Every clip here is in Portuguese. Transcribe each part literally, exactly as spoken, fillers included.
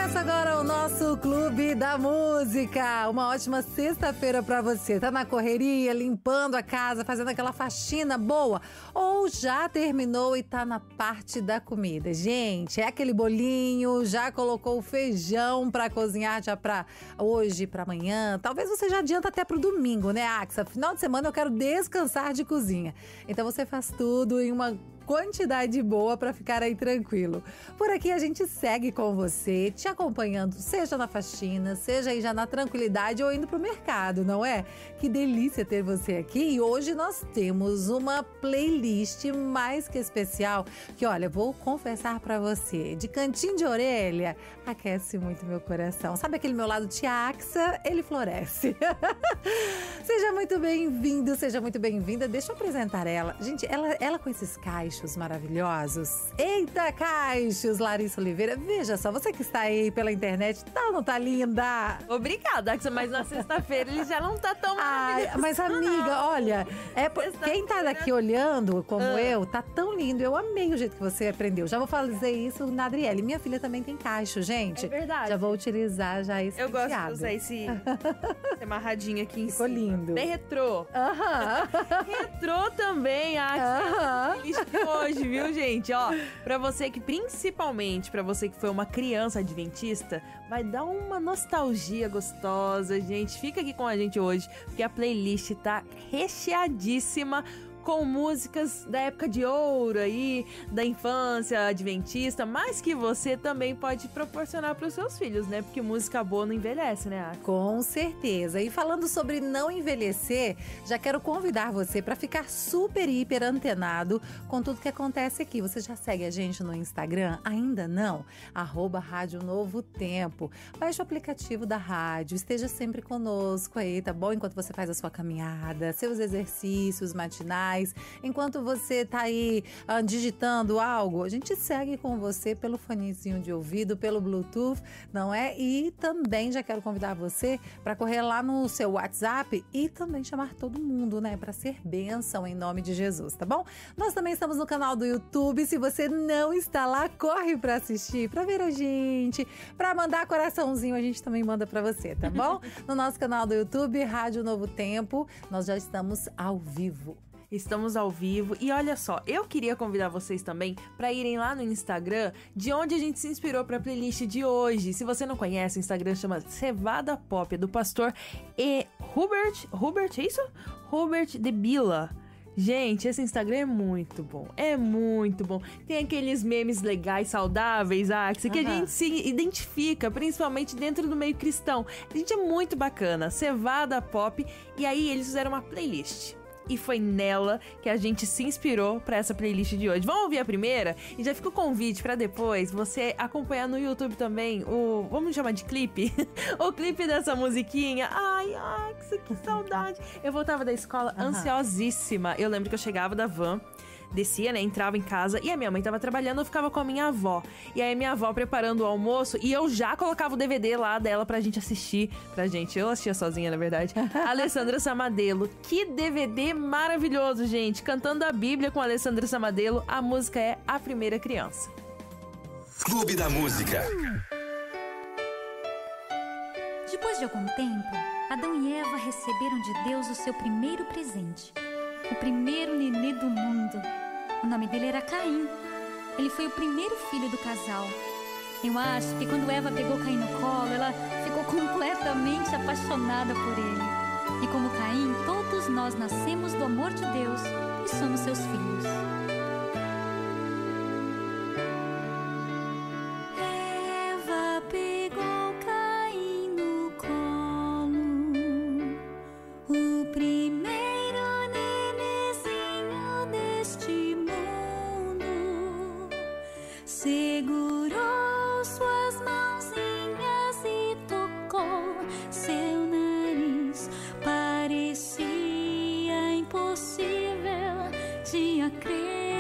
Começa agora o nosso Clube da Música. Uma ótima sexta-feira pra você. Tá na correria, limpando a casa, fazendo aquela faxina boa? Ou já terminou e tá na parte da comida? Gente, é aquele bolinho, já colocou o feijão pra cozinhar já pra hoje, pra amanhã. Talvez você já adianta até pro domingo, né, Axa? Final de semana eu quero descansar de cozinha. Então você faz tudo em uma quantidade boa para ficar aí tranquilo. Por aqui a gente segue com você, te acompanhando, seja na faxina, seja aí já na tranquilidade ou indo pro mercado, não é? Que delícia ter você aqui. E hoje nós temos uma playlist mais que especial, que olha, vou confessar para você, de cantinho de orelha, aquece muito meu coração. Sabe aquele meu lado tiaxa? Ele floresce. Seja muito bem-vindo, seja muito bem-vinda. Deixa eu apresentar ela. Gente, ela, ela com esses caixos maravilhosos. Eita, caixos, Larissa Oliveira. Veja só, você que está aí pela internet, tá ou não tá linda? Obrigada, Axa, mas na sexta-feira ele já não tá tão maravilhoso. Ai, mas amiga, olha, é por, quem tá daqui olhando, como ah. eu, tá tão lindo. Eu amei o jeito que você aprendeu. Já vou fazer isso na Adriele. Minha filha também tem caixo, gente. É verdade. Já vou utilizar já esse Eu gosto penteado. de usar esse, esse amarradinho aqui em Ficou cima. lindo. Bem retrô. Aham. Retrô também, Axa. Aham. Hoje, viu, gente? Ó, pra você que, principalmente pra você que foi uma criança adventista, vai dar uma nostalgia gostosa, gente. Fica aqui com a gente hoje, porque a playlist tá recheadíssima com músicas da época de ouro aí, da infância adventista, mas que você também pode proporcionar para os seus filhos, né? Porque música boa não envelhece, né, Axa? Com certeza. E falando sobre não envelhecer, já quero convidar você para ficar super, hiper antenado com tudo que acontece aqui. Você já segue a gente no Instagram? Ainda não? Arroba Rádio Novo Tempo. Baixe o aplicativo da rádio, esteja sempre conosco aí, tá bom? Enquanto você faz a sua caminhada, seus exercícios matinais, enquanto você tá aí uh, digitando algo, a gente segue com você pelo fonezinho de ouvido, pelo Bluetooth, não é? E também já quero convidar você para correr lá no seu WhatsApp e também chamar todo mundo, né? Para ser bênção em nome de Jesus, tá bom? Nós também estamos no canal do YouTube. Se você não está lá, corre para assistir, para ver a gente, para mandar coraçãozinho, a gente também manda para você, tá bom? No nosso canal do YouTube, Rádio Novo Tempo, nós já estamos ao vivo. Estamos ao vivo e olha só, eu queria convidar vocês também para irem lá no Instagram, de onde a gente se inspirou para a playlist de hoje. Se você não conhece, o Instagram chama Cevada Pop, é do pastor e Hubert, Hubert, é isso? Hubert de Bila. Gente, esse Instagram é muito bom, é muito bom. Tem aqueles memes legais, saudáveis, Axa, que uhum. a gente se identifica, principalmente dentro do meio cristão. A gente é muito bacana, Cevada Pop, e aí eles fizeram uma playlist. E foi nela que a gente se inspirou pra essa playlist de hoje. Vamos ouvir a primeira? E já fica o convite pra depois você acompanhar no YouTube também o... Vamos chamar de clipe? O clipe dessa musiquinha. Ai, Axa, que saudade. Eu voltava da escola uhum. ansiosíssima. Eu lembro que eu chegava da van, descia, né, entrava em casa e a minha mãe tava trabalhando, eu ficava com a minha avó. E aí minha avó preparando o almoço e eu já colocava o D V D lá dela pra gente assistir. Pra gente, eu assistia sozinha, na verdade. Alessandra Samadelo. Que D V D maravilhoso, gente. Cantando a Bíblia com a Alessandra Samadelo. A música é A Primeira Criança. Clube da Música. Depois de algum tempo, Adão e Eva receberam de Deus o seu primeiro presente. O primeiro nenê do mundo. O nome dele era Caim. Ele foi o primeiro filho do casal. Eu acho que quando Eva pegou Caim no colo, ela ficou completamente apaixonada por ele. E como Caim, todos nós nascemos do amor de Deus e somos seus filhos. Eva pegou Caim no colo, o primeiro segurou suas mãozinhas e tocou seu nariz. Parecia impossível de acreditar.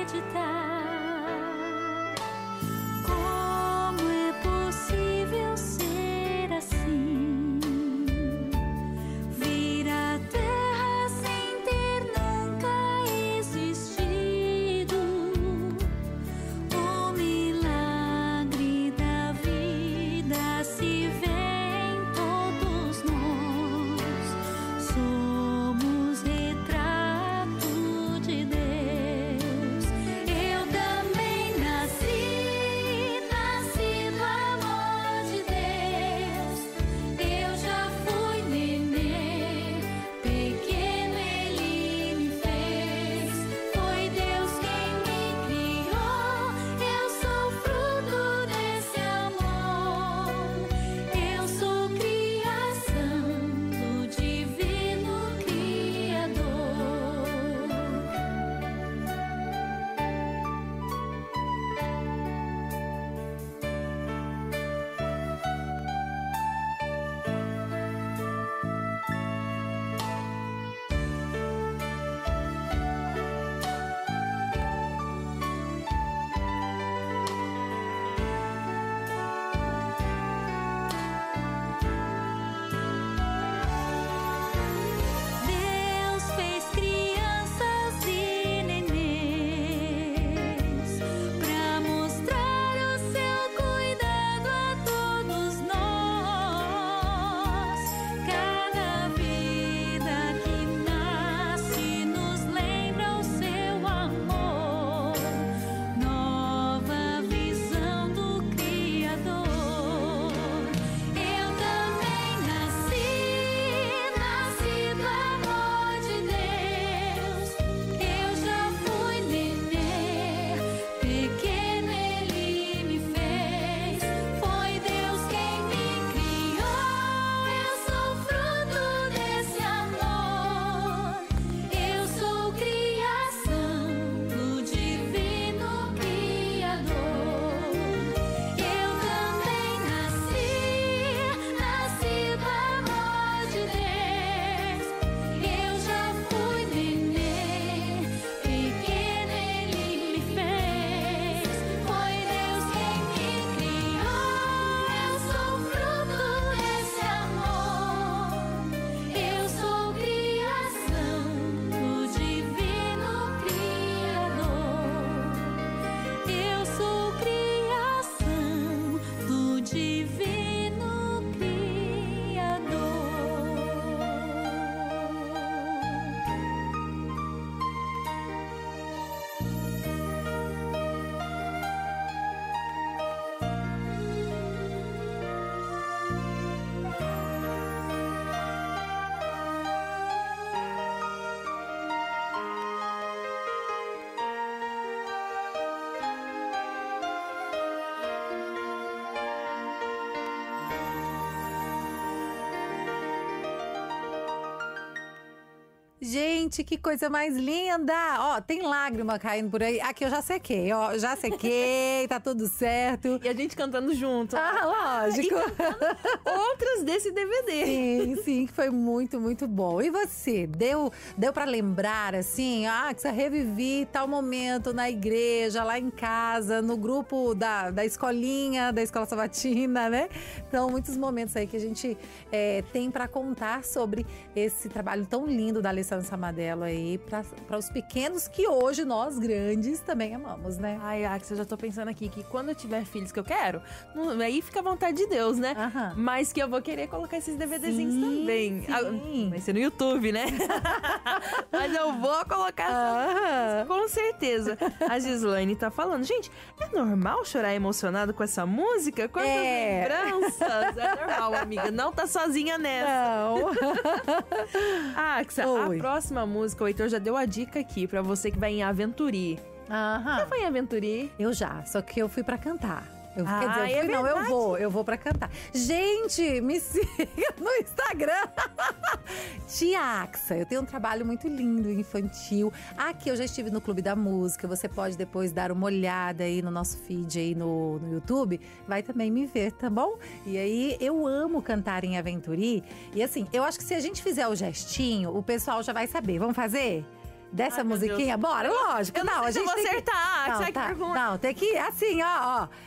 Gente, que coisa mais linda! Ó, tem lágrima caindo por aí. Aqui eu já sequei, ó. Já sequei, tá tudo certo. E a gente cantando junto. Ah, lógico. Outras desse D V D. Sim, sim, que foi muito, muito bom. E você, deu, deu pra lembrar, assim, ah, que você revivi tal momento na igreja, lá em casa, no grupo da, da escolinha, da escola sabatina, né? Então, muitos momentos aí que a gente é, tem pra contar sobre esse trabalho tão lindo da Alessandra Samadello aí, para os pequenos que hoje nós grandes também amamos, né? Ai, Ax, eu já tô pensando aqui que quando eu tiver filhos que eu quero, não, aí fica a vontade de Deus, né? Aham. Mas que eu vou querer colocar esses DVDzinhos sim, também. Sim. Ah, vai ser no YouTube, né? Mas eu vou colocar Aham. com certeza. A Gislaine tá falando, gente, é normal chorar emocionado com essa música? Quantas É. lembranças? É normal, amiga. Não tá sozinha nessa. Não. Axa, Oi. a próxima música, o Heitor já deu a dica aqui pra você que vai em Aventuri. Aham. Você foi em Aventuri? Eu já, só que eu fui pra cantar. Eu, Ah, quer dizer, eu é fui, não, eu verdade. vou, eu vou pra cantar. Gente, me siga no Instagram. Tia Axa, eu tenho um trabalho muito lindo, infantil. Aqui eu já estive no Clube da Música, você pode depois dar uma olhada aí no nosso feed aí no, no YouTube. Vai também me ver, tá bom? E aí, eu amo cantar em Aventuri. E assim, eu acho que se a gente fizer o gestinho, o pessoal já vai saber. Vamos fazer? Dessa Ai, meu musiquinha? Deus. Bora, lógico. Eu não, não, sei a se eu gente vou tem que- acertar. Não, Sai que tá. pergunta. Não, tem que ir assim, ó, ó.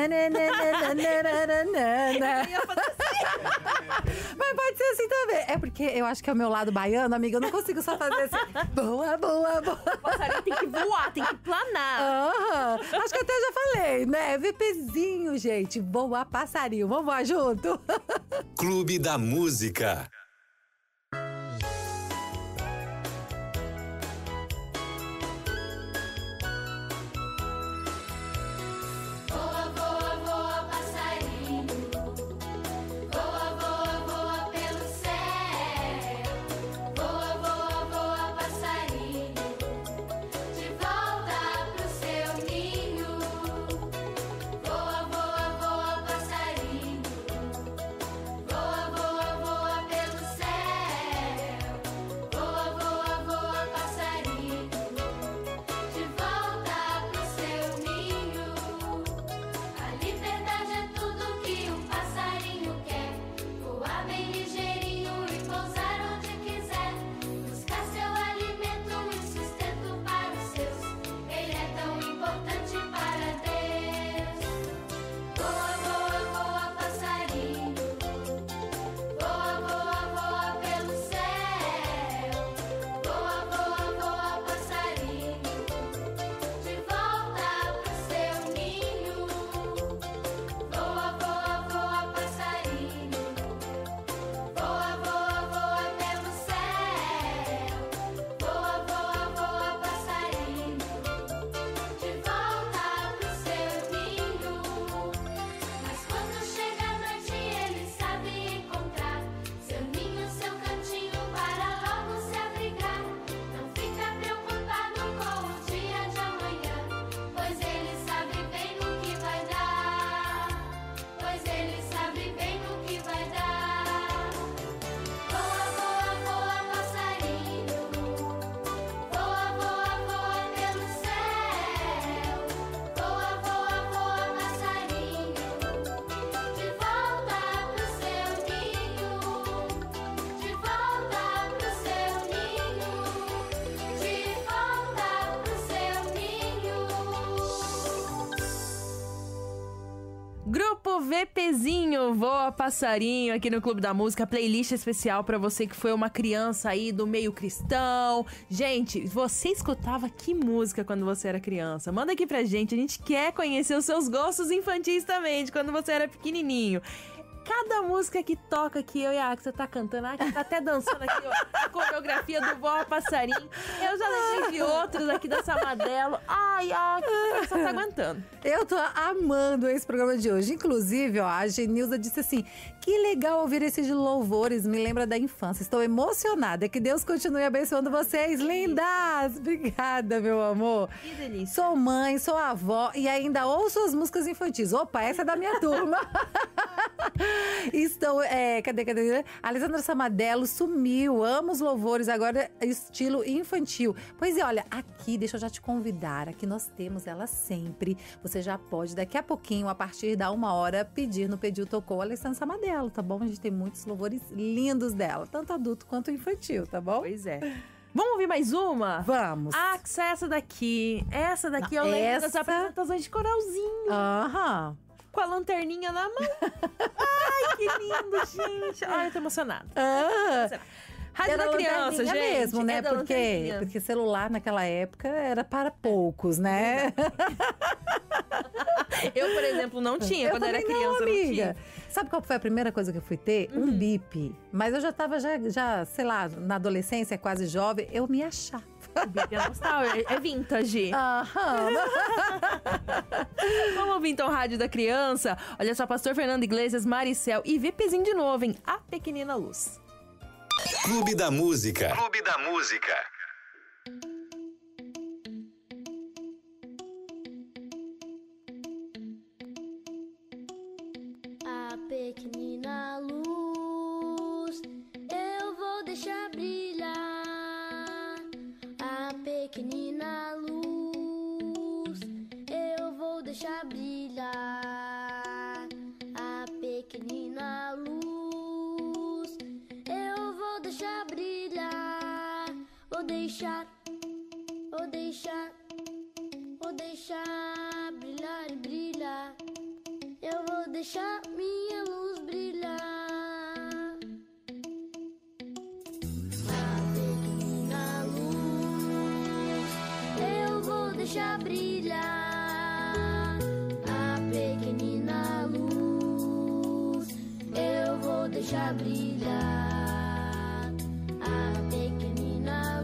Nananana. Eu ia fazer assim. Mas pode ser assim também. É porque eu acho que é o meu lado baiano, amiga. Eu não consigo só fazer assim. Boa, boa, boa. O passarinho tem que voar, tem que planar. Aham. Acho que até já falei, né? VPzinho, gente. Boa, passarinho. Vamos voar junto? Clube da Música. Voa, voa, voa, passarinho. Voa, voa, voa pelo céu. Voa, voa, voa, passarinho. De volta pro seu ninho. Voa, voa, voa, passarinho. Voa, voa, voa pelo céu. Voa, voa, voa, passarinho. De volta pro seu ninho. A liberdade é tudo que um passarinho quer. Voar bem ligeirinho e pousar onde quiser. Buscar seu alimento e sustento para os seus. Ele é tão importante para Deus. Voa, voa, voa, passarinho. Voa, voa, voa pelo céu. Voa, voa, voa, passarinho. De volta pro seu ninho. Voa, voa, voa, passarinho. Voa, voa, voa pelo céu. Voa, voa, voa, passarinho. De volta pro seu ninho. Mas quando chega a noite, ele sabe encontrar seu ninho, seu cantinho para logo se abrigar. Não fica preocupado com o dia de amanhã, pois ele sabe bem no que vai dar. Pois ele sabe bem no que vai dar. Voa, voa, voa, passarinho. Voa, voa, voa pelo céu. Voa, voa, voa, passarinho. De volta pro seu ninho. De volta pro seu ninho. De volta pro seu ninho. Grupo VPzinho, Voa Passarinho, aqui no Clube da Música, playlist especial pra você que foi uma criança aí do meio cristão. Gente, você escutava que música quando você era criança? Manda aqui pra gente, a gente quer conhecer os seus gostos infantis também, de quando você era pequenininho. Cada música que toca aqui, eu e a Axa tá cantando, a Axa tá até dançando aqui, ó, a coreografia do Voa Passarinho. Eu já lembrei de outros aqui da Samadello. Ai, a Axa só tá aguentando. Eu tô amando esse programa de hoje. Inclusive, ó, a Genilza disse assim: que legal ouvir esses louvores, me lembra da infância. Estou emocionada. Que Deus continue abençoando vocês, lindas! Obrigada, meu amor. Que delícia. Sou mãe, sou avó e ainda ouço as músicas infantis. Opa, essa é da minha turma. Estou, é, cadê, cadê? Alessandra Samadelo sumiu, amo os louvores, agora estilo infantil. Pois é, olha, aqui, deixa eu já te convidar, aqui nós temos ela sempre. Você já pode, daqui a pouquinho, a partir da uma hora, pedir no Pediu Tocou Alessandra Samadelo, tá bom? A gente tem muitos louvores lindos dela, tanto adulto quanto infantil, tá bom? Pois é. Vamos ouvir mais uma? Vamos. Ah, essa daqui. Essa daqui eu Não, lembro essa- das apresentações de coralzinho. Aham. Com a lanterninha na mão. Ai, que lindo, gente. Ai, eu tô emocionada. Ah, Rádio era da criança, lanterninha gente. mesmo, né? É da Porque, lanterninha. porque celular naquela época era para poucos, né? Eu, por exemplo, não tinha. Eu Quando eu era também criança, não, eu não amiga. tinha. Sabe qual foi a primeira coisa que eu fui ter? Um bip. Mas eu já tava, já, já, sei lá, na adolescência, quase jovem, eu me achava. O bip é nostálgico, é vintage. Aham. Vamos ouvir então Rádio da Criança. Olha só, Pastor Fernando Iglesias, Maricel e VPzinho de novo, hein? A Pequenina Luz. Clube da Música. Clube da Música. A pequenina luz eu vou deixar brilhar. A pequenina luz eu vou deixar brilhar. A pequenina luz eu vou deixar brilhar. Vou deixar, vou deixar, vou deixar brilhar e brilhar. Eu vou deixar minha luz brilhar. A pequenina luz eu vou deixar brilhar. A pequenina luz eu vou deixar brilhar. A pequenina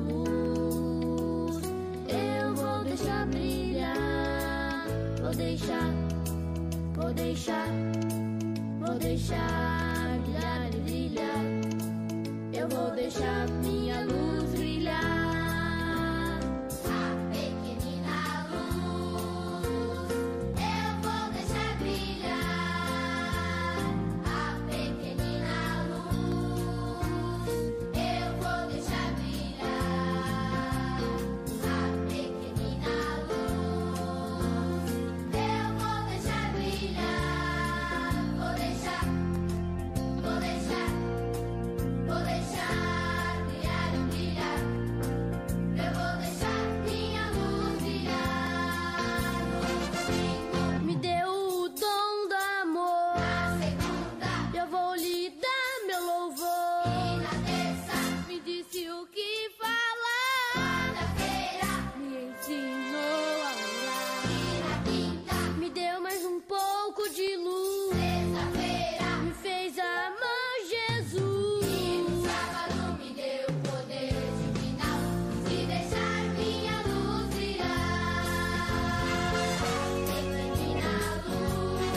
luz eu vou deixar brilhar. Vou deixar, vou deixar, vou deixar brilhar e brilhar. Eu vou deixar minha luz brilhar. A pequenina luz eu vou deixar brilhar. A pequenina luz eu vou deixar brilhar. A pequenina luz eu vou deixar brilhar. Vou deixar, vou deixar, vou deixar brilhar e brilhar. Eu vou deixar minha luz brilhar. Me deu o dom do amor. Na segunda eu vou lhe dar meu louvor. E na terça me disse o que falar. Quarta-feira me ensinou a orar. E na quinta me deu mais um pouco de luz. Sexta-feira me fez amar Jesus. E no sábado me deu o poder divinal de deixar minha luz brilhar. Pequenina luz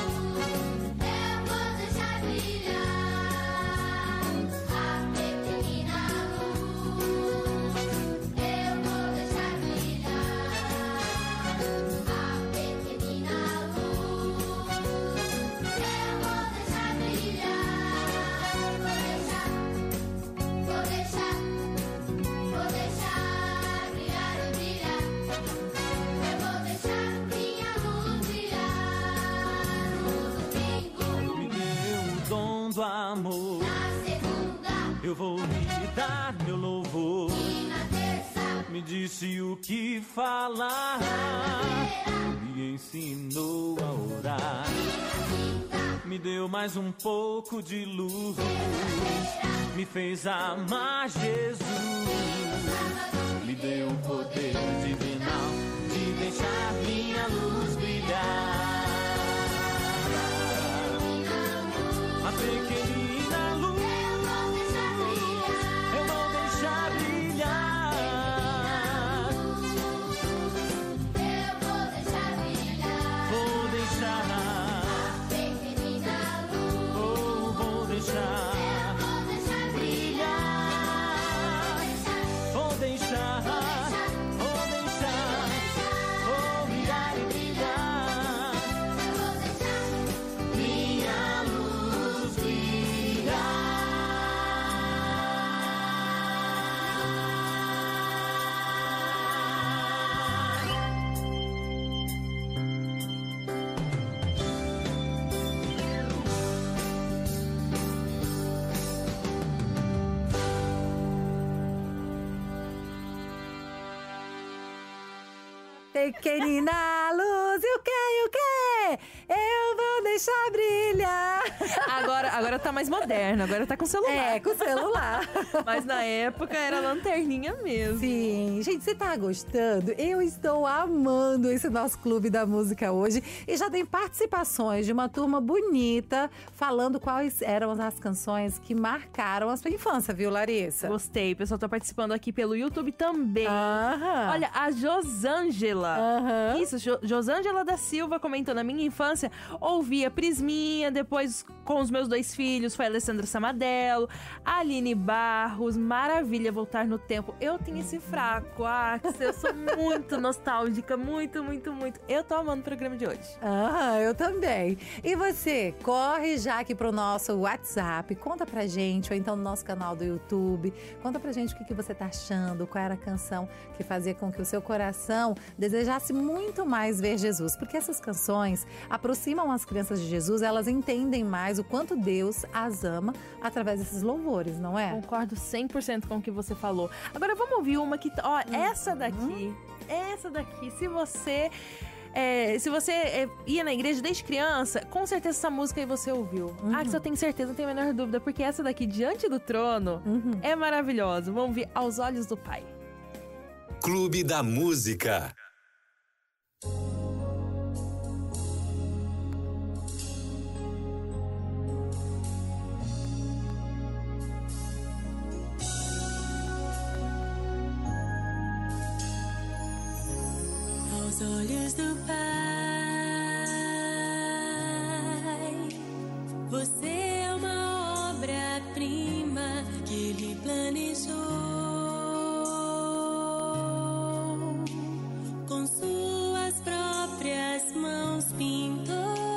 eu vou deixar brilhar. A pequenina luz eu vou deixar brilhar. A pequenina luz eu vou deixar brilhar. Vou deixar, vou deixar, vou deixar brilhar e brilhar. Eu vou deixar minha luz brilhar. No domingo, Me deu o dom do amor, na segunda eu vou lhe dar meu louvor. e na terça Me disse o que falar, me ensinou a orar. Me deu mais um pouco de luz, me fez amar Jesus. Me deu o poder divinal de deixar minha luz brilhar. A pequenina luz eu vou deixar brilhar. eu vou deixar brilhar. Vou deixar, Pequenina luz oh, vou deixar vou deixar brilhar. brilhar. Vou deixar, vou deixar, vou brilhar e brilhar. Eu vou deixar Minha luz pequenina luz, e o que, e o que? Eu vou deixar brilhar. Agora, agora tá mais moderno, agora tá com celular. É, com celular. Mas na época era lanterninha mesmo. Sim, gente, você tá gostando? Eu estou amando esse nosso Clube da Música hoje. E já tem participações de uma turma bonita falando quais eram as canções que marcaram a sua infância, viu, Larissa? Gostei, o pessoal tá participando aqui pelo YouTube também. Aham. Olha, a Josângela. Aham. Isso, jo Josângela da Silva comentou: na minha infância, ouvia Prisminha, depois com os meus dois filhos, foi a Alessandra Samadelo, a Aline Barros, maravilha voltar no tempo. Eu tenho esse fraco, Axel, eu sou muito nostálgica, muito, muito, muito. Eu tô amando o programa de hoje. Ah, eu também. E você, corre já aqui pro nosso WhatsApp, conta pra gente, ou então no nosso canal do YouTube, conta pra gente o que, que você tá achando, qual era a canção que fazia com que o seu coração desejasse muito mais ver Jesus, porque essas canções aproximam as crianças de Jesus, elas entendem mais o quanto Deus as ama através desses louvores, não é? Concordo cem por cento com o que você falou. Agora vamos ouvir uma que, ó, essa daqui, essa daqui, se você... É, se você é, ia na igreja desde criança, com certeza essa música aí você ouviu. Uhum. Ah, que eu tenho certeza, não tenho a menor dúvida, porque essa daqui, Diante do Trono, Uhum. é maravilhosa. Vamos ver Aos Olhos do Pai. Clube da Música. Aos olhos do Pai, você é uma obra-prima que Ele planejou. Com suas próprias mãos pintou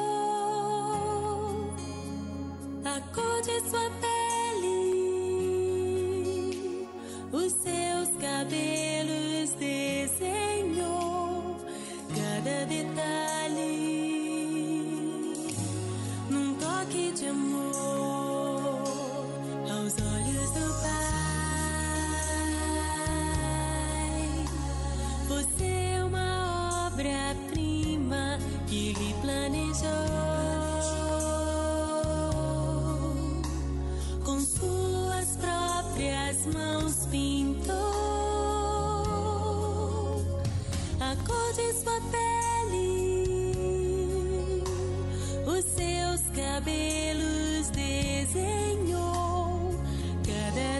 a cor de sua pele, os seus cabelos desenhou. Cada detalhe num toque de amor aos olhos do Pai. Você é uma obra-prima que Ele planejou. Com suas próprias mãos pintou a cor de sua pele, os seus cabelos desenhou. Cada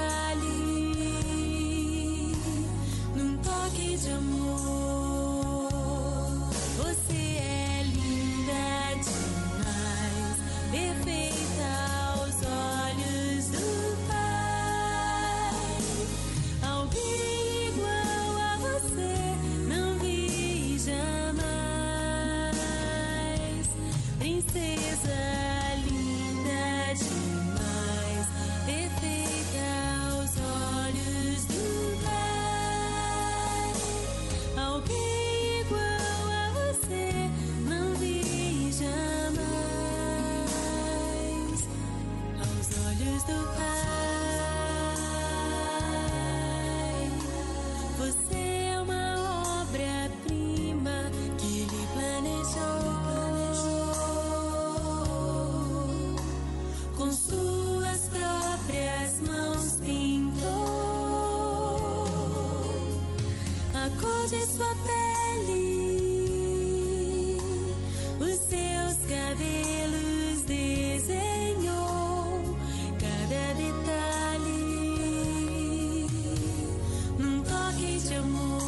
detalhe num toque de amor. Você é linda demais, perfeita aos olhos do Pai. Alguém igual a você não vi jamais. Princesa linda demais, perfeita aos olhos do Pai. Alguém igual a você não vi jamais. Aos olhos do Pai, você é uma obra-prima que Ele planejou. Com suas próprias mãos pintou a cor de sua pele, os seus cabelos desenhou. Cada detalhe num toque de amor.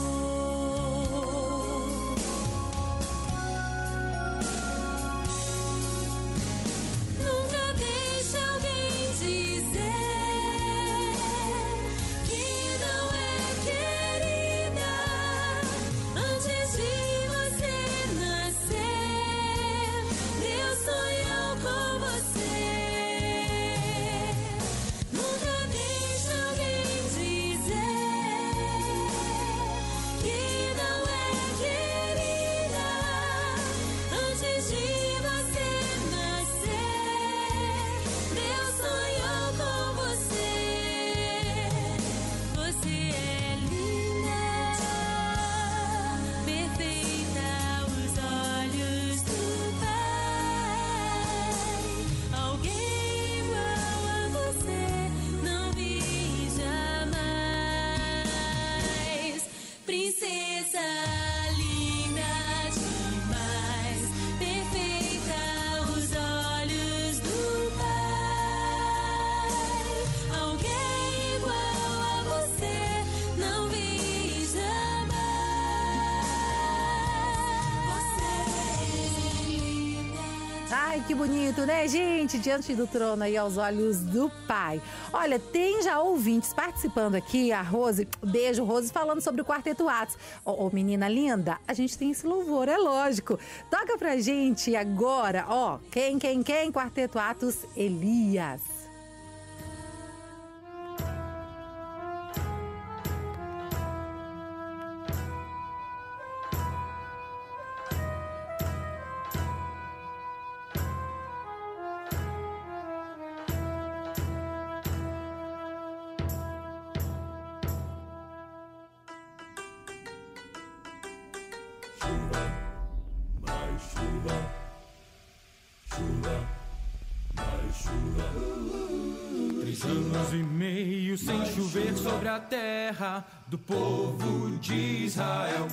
Nunca deixe alguém dizer que não é querida antes de Ai, que bonito, né, gente? Diante do trono aí, aos olhos do Pai. Olha, tem já ouvintes participando aqui, a Rose, beijo, Rose, falando sobre o Quarteto Atos. Ô, ô, menina linda, a gente tem esse louvor, é lógico. Toca pra gente agora, ó, quem, quem, quem? Quarteto Atos, Elias. Três anos e meio sem chover sobre a terra do povo de Israel.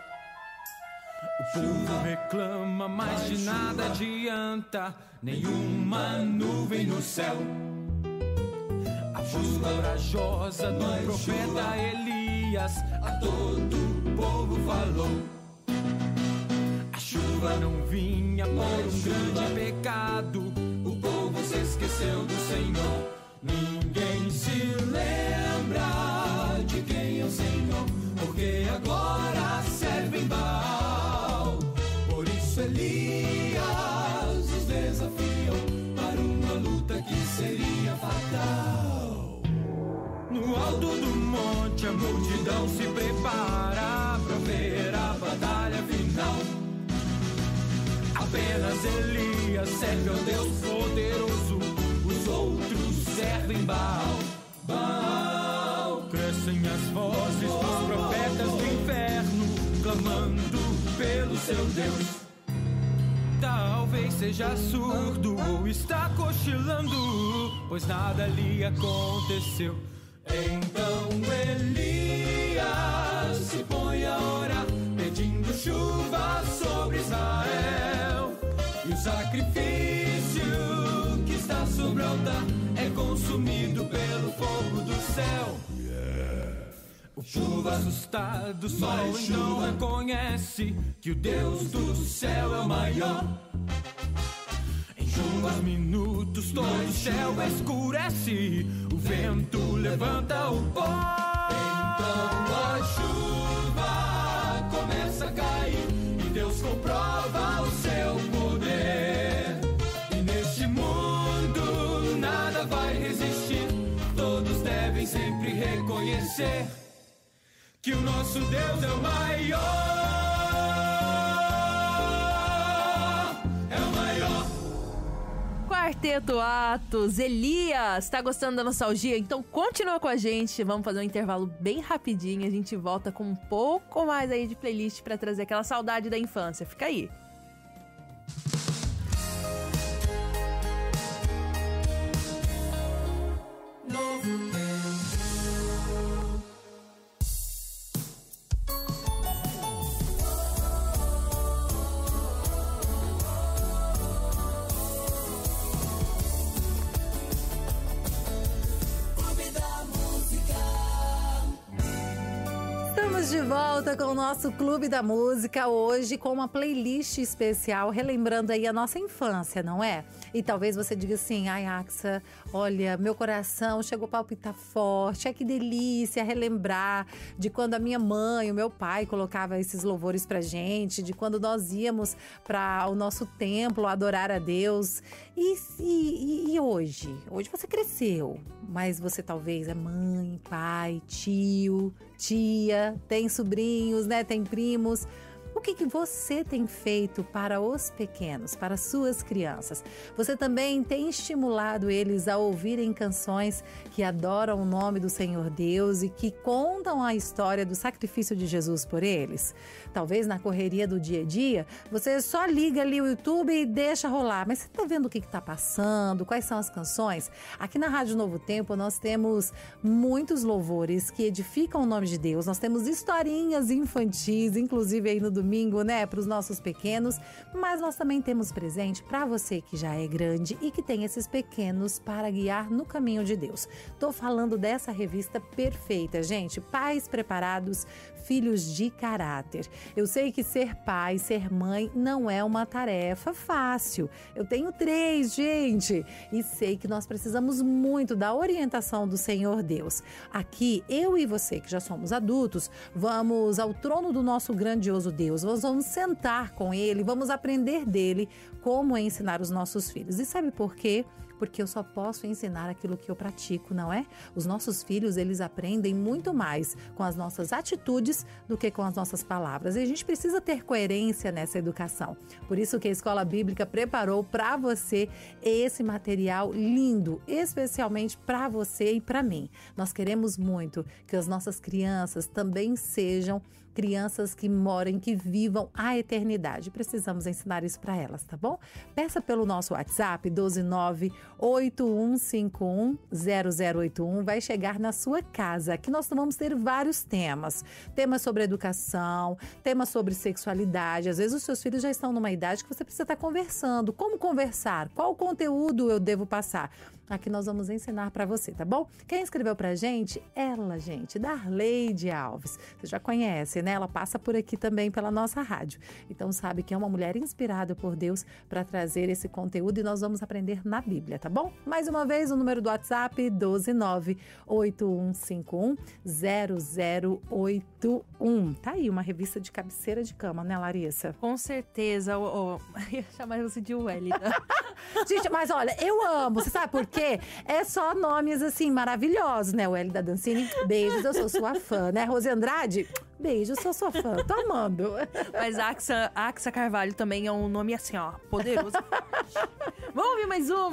O povo reclama, mas de nada adianta, nenhuma nuvem no céu. A voz corajosa do profeta Elias a todo o povo falou. A chuva não vinha por um grande pecado, o povo se esqueceu do Senhor. Ninguém se lembra de quem é o Senhor, porque agora servem Baal. Por isso Elias os desafiou para uma luta que seria fatal. No alto do monte a multidão se prepara para ver a batalha final. Apenas Elias serve ao Deus poderoso, os outros servem Baal. Baal. Crescem as vozes dos profetas do inferno, clamando pelo seu Deus. Talvez seja surdo ou está cochilando, pois nada lhe aconteceu. Então Elias se põe a orar, pedindo chuva sobre Israel. E o sacrifício que está sobre o altar é consumido pelo fogo do céu. O povo assustado só então reconhece que o Deus do céu é o maior. Em poucos minutos todo o céu escurece, o vento levanta o pó. Então a chuva começa a cair e Deus comprova o seu poder. E neste mundo nada vai resistir, todos devem sempre reconhecer que o nosso Deus é o maior, é o maior. Quarteto Atos, Elias, tá gostando da nostalgia? Então continua com a gente, vamos fazer um intervalo bem rapidinho, a gente volta com um pouco mais aí de playlist pra trazer aquela saudade da infância, fica aí. De volta com o nosso Clube da Música, hoje com uma playlist especial, relembrando aí a nossa infância, não é? E talvez você diga assim, ai Axa, olha, meu coração chegou a palpitar forte, ai que delícia relembrar de quando a minha mãe, o meu pai colocava esses louvores pra gente, de quando nós íamos para o nosso templo adorar a Deus. E, e, e hoje? Hoje você cresceu, mas você talvez é mãe, pai, tio, tia, tem sobrinhos, né? Tem primos. O que, que você tem feito para os pequenos, para suas crianças? Você também tem estimulado eles a ouvirem canções que adoram o nome do Senhor Deus e que contam a história do sacrifício de Jesus por eles? Talvez na correria do dia a dia, você só liga ali o YouTube e deixa rolar. Mas você está vendo o que está passando? Quais são as canções? Aqui na Rádio Novo Tempo nós temos muitos louvores que edificam o nome de Deus. Nós temos historinhas infantis, inclusive aí no domingo domingo, né, para os nossos pequenos, mas nós também temos presente para você que já é grande e que tem esses pequenos para guiar no caminho de Deus. Tô falando dessa revista perfeita, gente, Pais Preparados, Filhos de Caráter. Eu sei que ser pai, ser mãe não é uma tarefa fácil. Eu tenho três, gente, e sei que nós precisamos muito da orientação do Senhor Deus. Aqui, eu e você que já somos adultos, vamos ao trono do nosso grandioso Deus. Nós vamos sentar com Ele, vamos aprender dele como ensinar os nossos filhos. E sabe por quê? Porque eu só posso ensinar aquilo que eu pratico, não é? Os nossos filhos, eles aprendem muito mais com as nossas atitudes do que com as nossas palavras. E a gente precisa ter coerência nessa educação. Por isso que a Escola Bíblica preparou para você esse material lindo, especialmente para você e para mim. Nós queremos muito que as nossas crianças também sejam crianças que morem, que vivam a eternidade. Precisamos ensinar isso para elas, tá bom? Peça pelo nosso WhatsApp, doze nove oito um cinco um zero zero oito um. Vai chegar na sua casa. Aqui nós vamos ter vários temas. Temas sobre educação, temas sobre sexualidade. Às vezes os seus filhos já estão numa idade que você precisa estar conversando. Como conversar? Qual conteúdo eu devo passar? Aqui nós vamos ensinar para você, tá bom? Quem escreveu pra gente? Ela, gente, Darleide Alves. Você já conhece, né? Ela passa por aqui também pela nossa rádio. Então sabe que é uma mulher inspirada por Deus para trazer esse conteúdo e nós vamos aprender na Bíblia, tá bom? Mais uma vez, o número do WhatsApp, doze nove oito um cinco um zero zero oito um. Tá aí, uma revista de cabeceira de cama, né, Larissa? Com certeza. Oh, oh, eu ia chamar você de Wélida. Gente, mas olha, eu amo. Você sabe por quê? É só nomes, assim, maravilhosos, né? O Hélida Dancini, beijos, eu sou sua fã, né? Rose Andrade, beijo, eu sou sua fã, tô amando. Mas Axa, Axa Carvalho também é um nome assim, ó, poderoso. Vamos ouvir mais uma?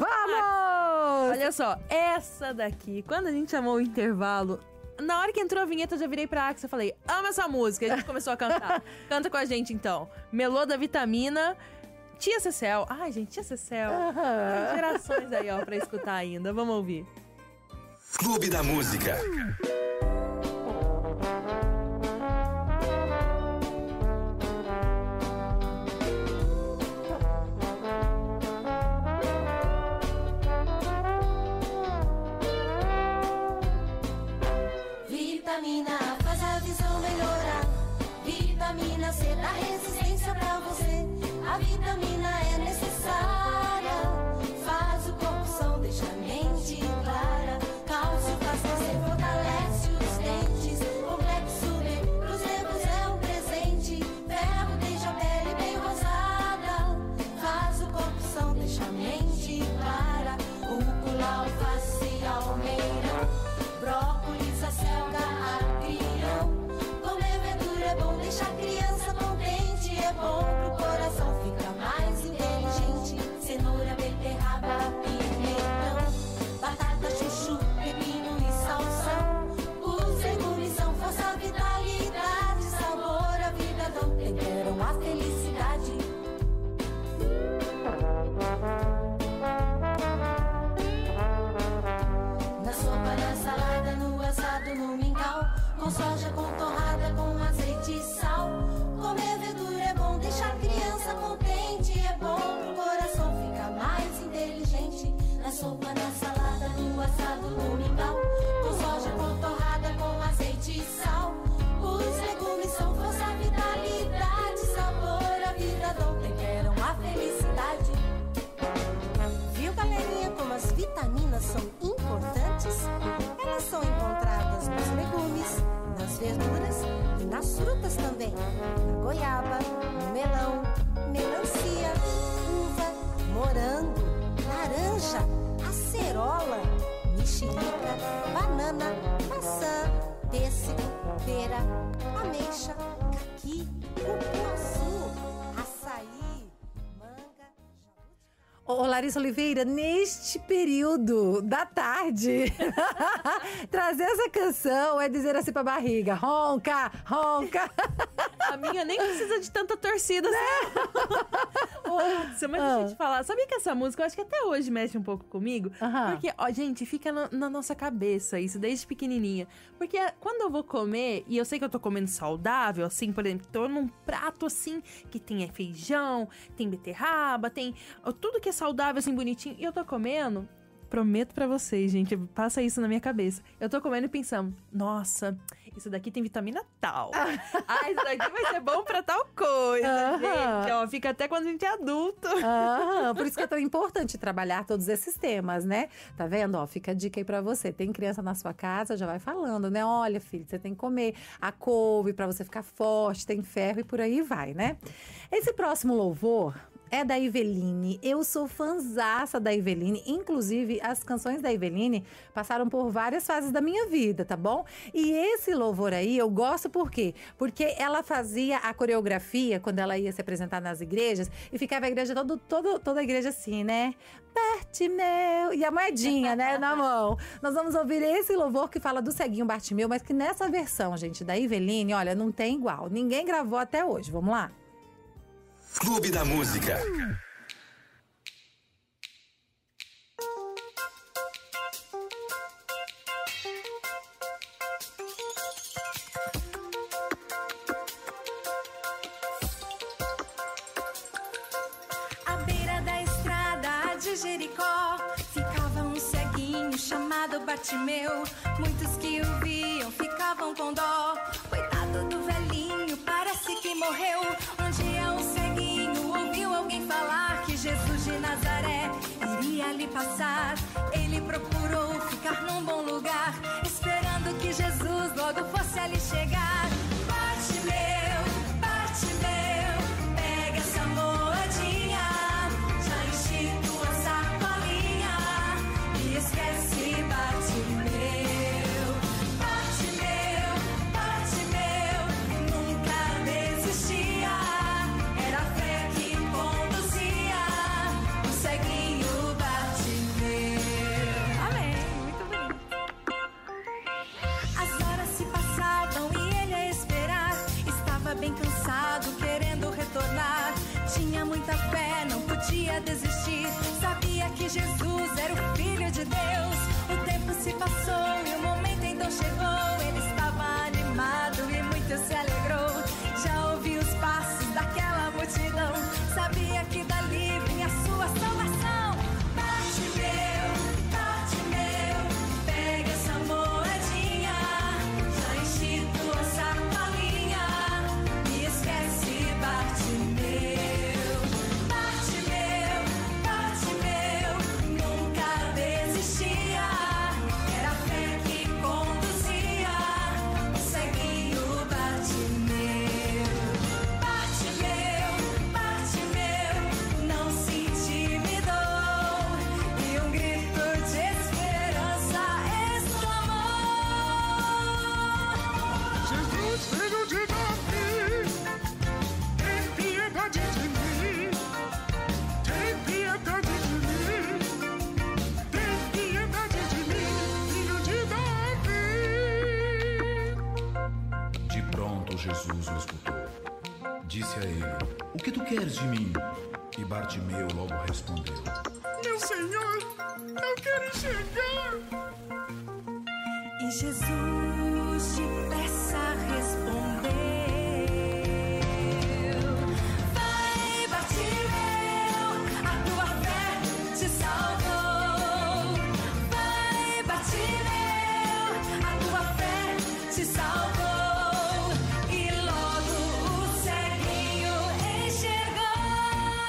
Vamos! Olha só, essa daqui, quando a gente chamou o intervalo, na hora que entrou a vinheta, eu já virei pra Axa e falei, ama essa música. E a gente começou a cantar. Canta com a gente, então. Melô da Vitamina, Tia Cecel. Ai, gente, Tia Cecel. Uhum. Tem gerações aí, ó, pra escutar ainda. Vamos ouvir. Clube da Música. Vitamina A faz a visão melhorar. Vitamina C dá resistência pra você. A vitamina é necessária. Faz o corpo são, deixa a mente clara. Cálcio faz você fortalece os dentes. Complexo B pros negros é um presente. Ferro deixa a pele bem rosada. Faz o corpo são, deixa a mente clara. Rúcula, alface, almeirão. Brócolis, acelga, agrião. Comer verdura é bom, deixa a criança contente. É bom pro coração, fica mais inteligente. Cenoura, beterraba, pimentão. Batata, chuchu, pepino e salsão. Os legumes são força, vitalidade. Sabor, a vida dão, temperam a felicidade. Na sopa, na salada, no assado, no mingau. Com soja, com torrada, com azeite e sal. Comer verdura é bom, deixa a criança contente. É bom pro coração, fica mais inteligente. Na sopa, na salada, no assado, no mingau. Com soja, com torrada, com azeite e sal. Os legumes são força, vitalidade. Sabor, a vida dão, temperam a felicidade. Viu, galerinha, como as vitaminas são importantes? Elas são encontradas nos legumes, nas verduras e nas frutas também. Na goiaba, no melão, melancia, uva, morango, laranja, acerola, mexerica, banana, maçã, pêssego, pera, ameixa, caqui, cupuaçu, açaí, manga, jabuti. Ô, Larissa Oliveira, neste período da tarde, trazer essa canção é dizer assim pra barriga, ronca, ronca. A minha nem precisa de tanta torcida, né? Ô, Adson, mas deixa eu te falar, sabia que essa música, eu acho que até hoje mexe um pouco comigo? Aham. Porque, ó, gente, fica na, na nossa cabeça isso, desde pequenininha. Porque quando eu vou comer, e eu sei que eu tô comendo saudável, assim, por exemplo, tô num prato, assim, que tem feijão, tem beterraba, tem tudo que é saudável, assim, bonitinho, e eu tô comendo, prometo pra vocês, gente, passa isso na minha cabeça. Eu tô comendo e pensando, nossa, isso daqui tem vitamina tal. Ah, isso daqui vai ser bom pra tal coisa, Aham. gente. Ó, fica até quando a gente é adulto. Ah, por isso que é tão importante trabalhar todos esses temas, né? Tá vendo? Ó, fica a dica aí pra você. Tem criança na sua casa, já vai falando, né? Olha, filho, você tem que comer a couve pra você ficar forte, tem ferro e por aí vai, né? Esse próximo louvor é da Iveline. Eu sou fanzaça da Iveline. Inclusive, as canções da Iveline passaram por várias fases da minha vida, tá bom? E esse louvor aí, eu gosto por quê? Porque ela fazia a coreografia quando ela ia se apresentar nas igrejas e ficava a igreja, todo, todo, toda a igreja assim, né? Bartimeu! E a moedinha, né, na mão. Nós vamos ouvir esse louvor que fala do ceguinho Bartimeu, mas que nessa versão, gente, da Iveline, olha, não tem igual. Ninguém gravou até hoje. Vamos lá? Clube da Música. À beira da estrada de Jericó ficava um ceguinho chamado Bartimeu. Muitos que o viam ficavam com dó. Coitado do velhinho, parece que morreu. Um dia um ceguinho ouviu alguém falar que Jesus de Nazaré iria ali passar. Ele procurou ficar num bom lugar, esperando que Jesus logo fosse ali chegar. Bartimeu, Bartimeu, pega essa moedinha, já enchi tua sacolinha e esquece Bartimeu. Bartimeu, Bartimeu, nunca desistia, era a fé que conduzia o ceguinho Bartimeu. Amém, muito bonito. As horas se passavam e ele a esperar. Estava bem cansado, querendo retornar. Tinha muita fé, não podia desistir. Sabia que Jesus era o Filho de Deus. O tempo se passou e o momento então chegou. Ele estava animado e muito se alegrou. Já ouviu os passos daquela multidão. Sabia que dali vinha a sua salvação. Bartimeu, Bartimeu, pega essa moedinha, já enchi tua sacolinha e esquece Bartimeu. Bartimeu, Bartimeu, nunca desistia, era a fé que conduzia o ceguinho Bartimeu. Bartimeu, Bartimeu, não se intimidou e um grito de esperança exclamou. Jesus, filho de Davi, tem piedade de mim. Tem piedade de mim. Tem piedade de mim, filho de Davi. De pronto, Jesus o escutou. Disse a ele: O que tu queres de mim? E Bartimeu logo respondeu: Meu Senhor, eu quero enxergar. E Jesus depressa respondeu: Vai, Bartimeu, a tua fé te salvou. Vai, Bartimeu, a tua fé te salvou. E logo o ceguinho enxergou.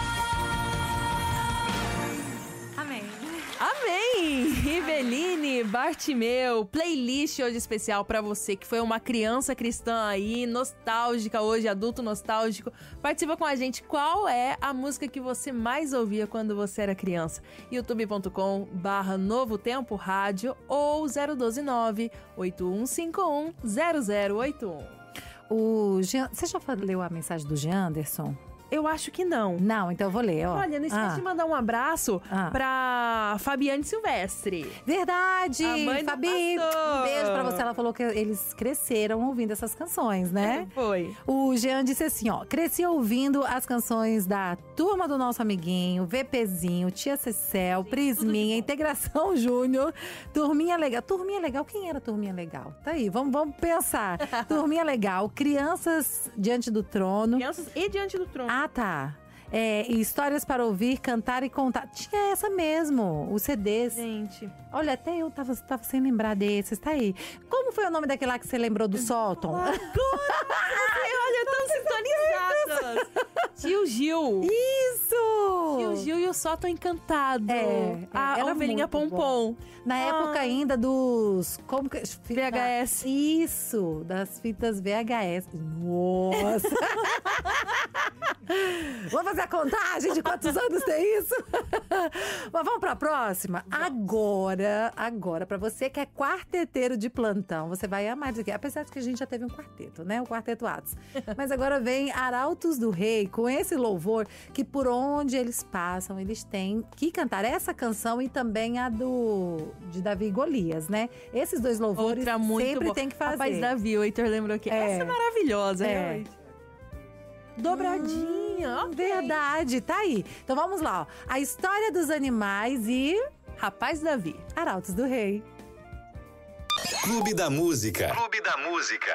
Amém. Amém! Riveline, Bartimeu, playlist hoje especial pra você que foi uma criança cristã aí, nostálgica hoje, adulto nostálgico. Participa com a gente, qual é a música que você mais ouvia quando você era criança? youtube ponto com barra Novo Tempo Rádio ou zero um dois nove, oito um cinco um, zero zero oito um. O Jean, você já leu a mensagem do Jean Anderson? Eu acho que não. Não, então eu vou ler, ó. Olha, não esquece Ah. de mandar um abraço Ah. pra Fabiane Silvestre. Verdade! A mãe do Fabi, pastor. um beijo pra você. Ela falou que eles cresceram ouvindo essas canções, né? Foi. O Jean disse assim, ó. Cresci ouvindo as canções da Turma do Nosso Amiguinho, VPzinho, Tia Cecel, Prisminha, Integração Júnior, Turminha Legal. Turminha Legal, quem era Turminha Legal? Tá aí, vamos, vamos pensar. Turminha Legal, Crianças Diante do Trono. Crianças e Diante do Trono. Ah, tá. É, e Histórias para Ouvir, Cantar e Contar. Tinha essa mesmo, os C Ds. Gente. Olha, até eu tava, tava sem lembrar desses, tá aí. Como foi o nome daquele lá que você lembrou do Sóton? Agora, olha, tão sintonizadas. Tio Gil. Isso! Tio Gil e o Sóton Encantado. É, a era ovelhinha muito Pompom. Na época Ah. ainda dos... Como que... fita- V H S. Isso, das fitas V H S. Nossa! Vamos fazer a contagem de quantos anos tem isso? Mas vamos pra próxima? Agora, agora, pra você que é quarteteiro de plantão, você vai amar isso aqui. Apesar de que a gente já teve um quarteto, né? O Quarteto Atos. Mas agora vem Arautos do Rei, com esse louvor que por onde eles passam, eles têm que cantar essa canção e também a do de Davi e Golias, né? Esses dois louvores Outra muito sempre boa. tem que fazer. Rapaz, Davi, o Heitor lembrou que É. essa é maravilhosa, É. realmente. Dobradinha, ok. Verdade, tá aí. Então vamos lá, ó. A história dos animais e Rapaz Davi. Arautos do Rei. Clube da Música. Clube da Música.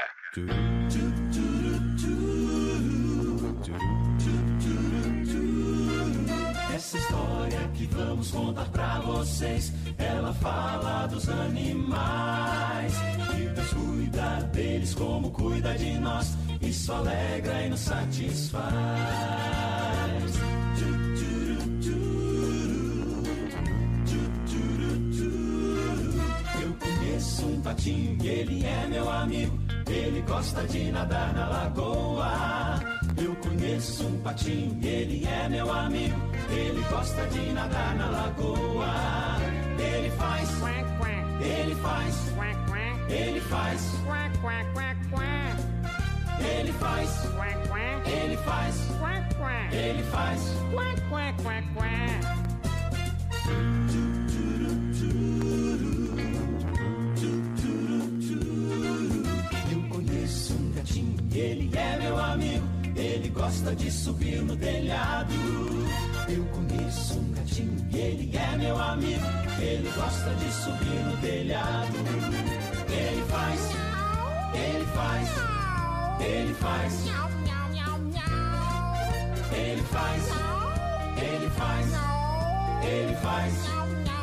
Essa história que vamos contar pra vocês, ela fala dos animais. Que Deus cuida deles como cuida de nós. Isso alegra e nos satisfaz. Tchu, tchu, tchu, tchu, tchu, tchu. Eu conheço um patinho e ele é meu amigo. Ele gosta de nadar na lagoa. Eu conheço um patinho e ele é meu amigo. Ele gosta de nadar na lagoa. Ele faz, ele faz, ele faz, ele faz, ele faz, ele faz. Eu conheço um gatinho, ele é meu amigo. Ele gosta de subir no telhado. Eu conheço um gatinho e ele é meu amigo. Ele gosta de subir no telhado. Ele faz, ele faz, ele faz, ele faz, ele faz, ele faz.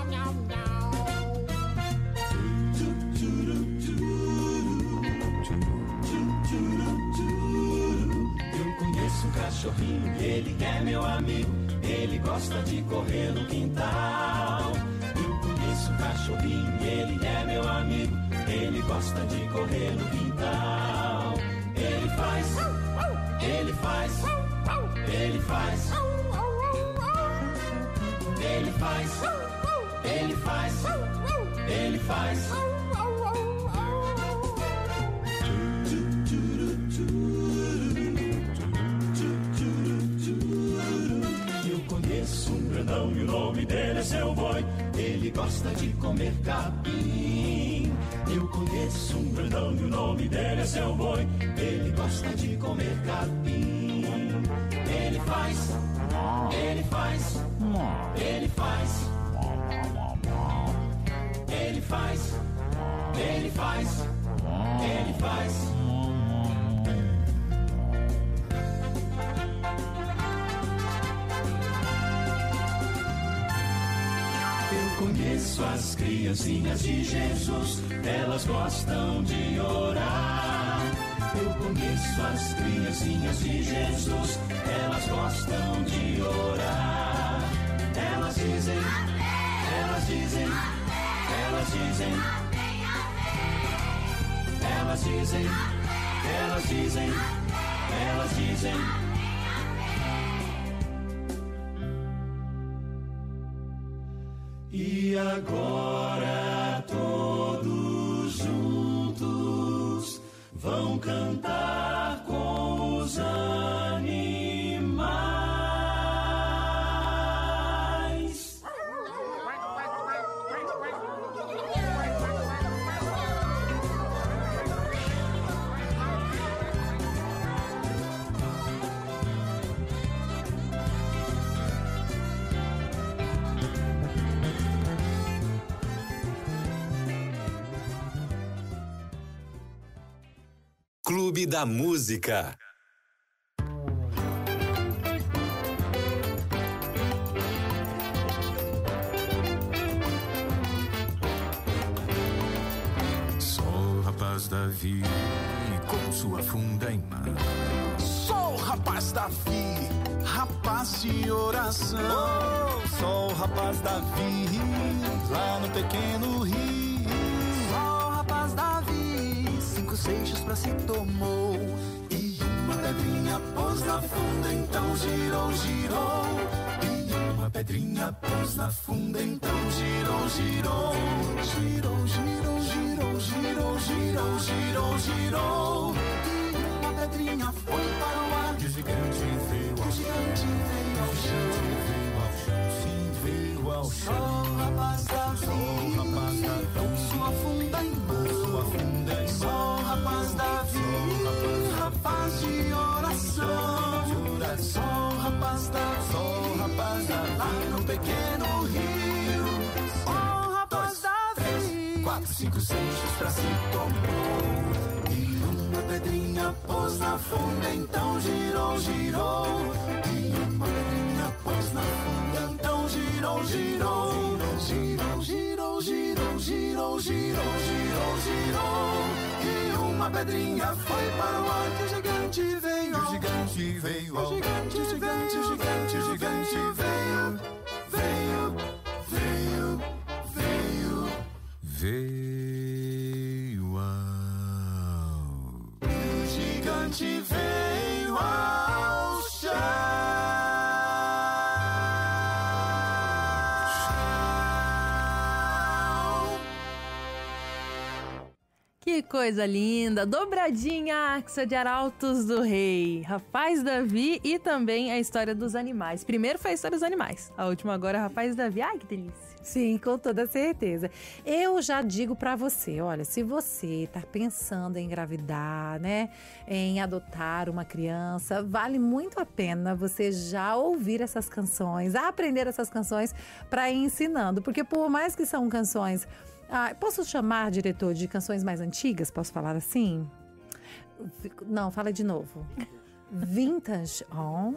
Eu conheço um cachorrinho, ele é meu amigo. Ele gosta de correr no quintal. Eu conheço um cachorrinho, ele é meu amigo. Ele gosta de correr no quintal. Ele faz, ele faz, ele faz, ele faz, ele faz, ele faz. Eu conheço um grandão e o nome dele é seu boi. Ele gosta de comer capim. Eu conheço um grandão e o nome dele é seu boi. Ele gosta de comer capim. Ele faz, ele faz, ele faz, ele faz, ele faz, ele faz. Eu conheço as criancinhas de Jesus, elas gostam de orar. Eu conheço as criancinhas de Jesus, elas gostam de orar. Elas dizem, elas dizem, elas dizem, elas dizem, elas dizem, elas dizem. E agora todos juntos vão cantar com os animais. Clube da Música. Rapaz Davi, com sua funda em mão. Sou o rapaz Davi, rapaz de oração. Oh, sou o rapaz Davi, lá no pequeno rio. Sou o rapaz Davi, cinco seixos pra si tomou. E uma pedrinha pôs na funda, então girou, girou. E uma pedrinha pôs na funda, então girou, girou. Girou, girou, girou, girou, girou, girou, girou. E uma pedrinha foi para o ar. E o gigante veio ao chão. O gigante veio ao chão. Sim, veio ao chão. Sou o rapaz Davi, sou o rapaz Davi, com sua funda em mão. Sua funda em mão. Sou o rapaz Davi, rapaz de oração. Sou o rapaz Davi, sou o rapaz Davi, lá no pequeno rio. Sou o rapaz Davi, quatro, cinco seixos pra si tomou. E uma pedrinha pôs na funda, então girou, girou. E uma pedrinha pôs na funda, então girou, girou. Girou, girou, girou, girou, girou, girou, girou. E uma pedrinha foi para o ar, que o gigante veio. O gigante veio, o gigante, o gigante, o gigante, o gigante veio. Veio, veio, veio, veio ao. O gigante veio ao chão. Que coisa linda! Dobradinha Axa de Arautos do Rei, Rapaz Davi e também a história dos animais. Primeiro foi a história dos animais, a última agora é Rapaz Davi. Ai, que delícia! Sim, com toda certeza. Eu já digo pra você, olha, se você tá pensando em engravidar, né, em adotar uma criança, vale muito a pena você já ouvir essas canções, aprender essas canções pra ir ensinando, porque por mais que são canções... Ah, posso chamar, diretor, de canções mais antigas? Posso falar assim? Não, fala de novo. Vintage. Oh.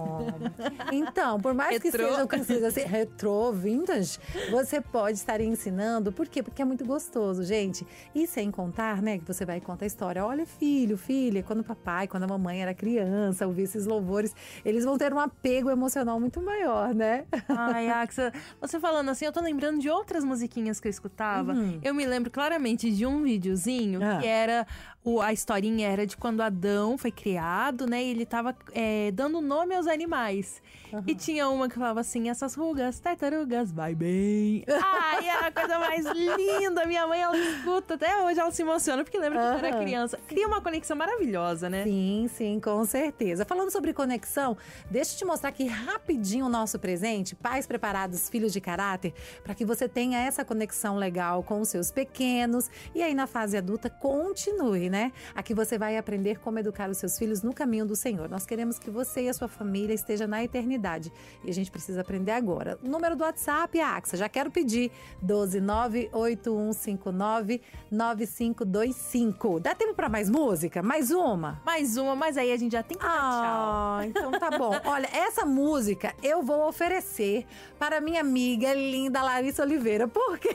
Então, por mais Retrô. que sejam canções assim, retrô, vintage, você pode estar ensinando. Por quê? Porque é muito gostoso, gente. E sem contar, né, que você vai contar a história. Olha, filho, filha, quando o papai, quando a mamãe era criança, ouvir esses louvores, eles vão ter um apego emocional muito maior, né? Ai, Axa, você falando assim, eu tô lembrando de outras musiquinhas que eu escutava. Uhum. Eu me lembro claramente de um videozinho ah. que era... O, a historinha era de quando Adão foi criado, né? E ele tava é, dando nome aos animais. Uhum. E tinha uma que falava assim, essas rugas, tartarugas, vai bem. Ai, era a coisa mais linda. Minha mãe, ela escuta até hoje, ela se emociona, porque lembra uhum. que eu era criança. Cria uma conexão maravilhosa, né? Sim, sim, com certeza. Falando sobre conexão, deixa eu te mostrar aqui rapidinho o nosso presente. Pais preparados, filhos de caráter, para que você tenha essa conexão legal com os seus pequenos. E aí, na fase adulta, continue, né? Aqui você vai aprender como educar os seus filhos no caminho do Senhor. Nós queremos que você e a sua família estejam na eternidade. E a gente precisa aprender agora. O número do WhatsApp é a Axa. Já quero pedir. doze nove oito um cinco nove nove cinco dois cinco. Dá tempo para mais música? Mais uma? Mais uma, mas aí a gente já tem que dar ah, tchau. Então tá bom. Olha, essa música eu vou oferecer para minha amiga linda Larissa Oliveira. Por quê?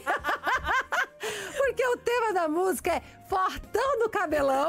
Porque o tema da música é Fortão do Cabelão.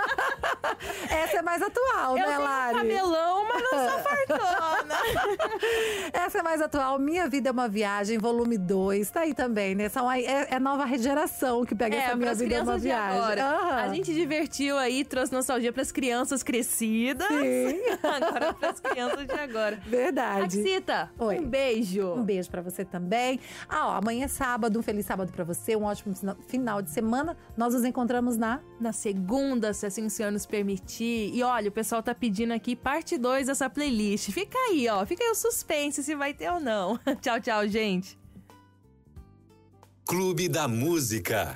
Essa é mais atual, eu né, Lari? Eu tenho cabelão, mas não sou fortona. Essa é mais atual. Minha Vida é uma Viagem, volume dois. Tá aí também, né? São, é, é nova geração que pega é, essa Minha Vida é uma Viagem. Uhum. A gente divertiu aí, trouxe nostalgia pras crianças crescidas. Sim. Agora pras crianças de agora. Verdade. Axita, Oi. Um beijo. Um beijo pra você também. Ah, ó, amanhã é sábado, um feliz sábado pra você, um ótimo final de semana. Nós nos encontramos na... Na segunda, se assim o Senhor nos permitir. E olha, o pessoal tá pedindo aqui parte dois dessa playlist. Fica aí, ó. Fica aí o suspense se vai ter ou não. Tchau, tchau, gente. Clube da Música.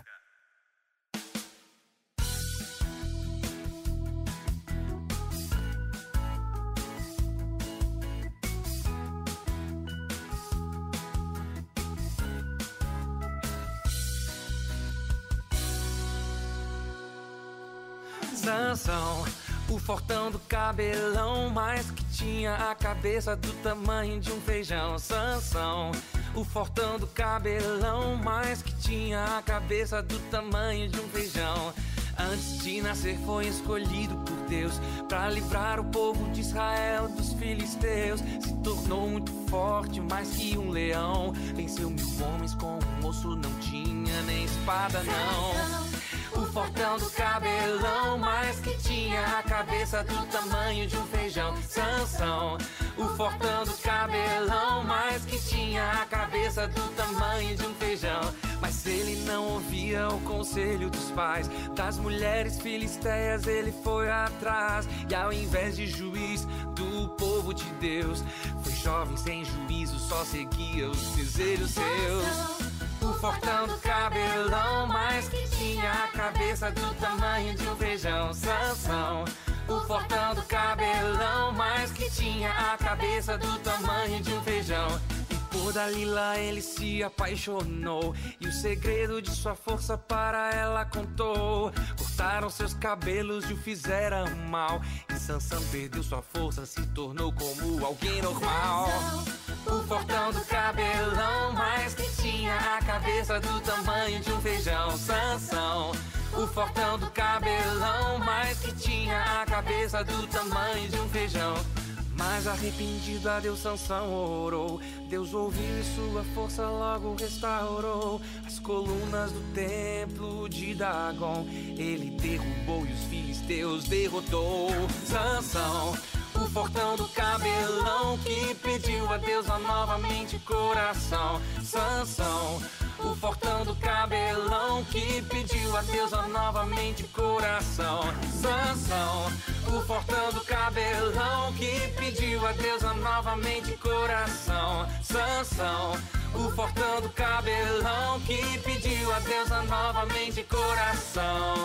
Sansão, o fortão do cabelão, mas que tinha a cabeça do tamanho de um feijão. Sansão, o fortão do cabelão, mas que tinha a cabeça do tamanho de um feijão. Antes de nascer foi escolhido por Deus pra livrar o povo de Israel dos filisteus. Se tornou muito forte, mais que um leão. Venceu mil homens com um osso, não tinha nem espada não. O fortão do cabelão, mas que tinha a cabeça do tamanho de um feijão. Sansão, o fortão do cabelão, mas que tinha a cabeça do tamanho de um feijão. Mas ele não ouvia o conselho dos pais, das mulheres filisteias ele foi atrás. E ao invés de juiz do povo de Deus, foi jovem sem juízo, só seguia os desejos seus. O fortão do cabelão, mas que tinha a cabeça do tamanho de um feijão. Sansão, o fortão do cabelão, mas que tinha a cabeça do tamanho de um feijão. E por Dalila ele se apaixonou, e o segredo de sua força para ela contou. Cortaram seus cabelos e o fizeram mal, e Sansão perdeu sua força, se tornou como alguém normal. O fortão do cabelão, mas que tinha a cabeça do tamanho de um feijão. Sansão, o fortão do cabelão, mas que tinha a cabeça do tamanho de um feijão. Mas arrependido a Deus Sansão orou, Deus ouviu e sua força logo restaurou. As colunas do templo de Dagon ele derrubou e os filisteus derrotou. Sansão, o fortão do cabelão, que pediu a Deus a novamente coração. Sansão, o fortão do cabelão, que pediu a Deus a novamente coração. Sansão, o fortão do cabelão, que pediu a Deus a novamente coração. Sansão, o fortão do cabelão, que pediu a Deus a novamente coração.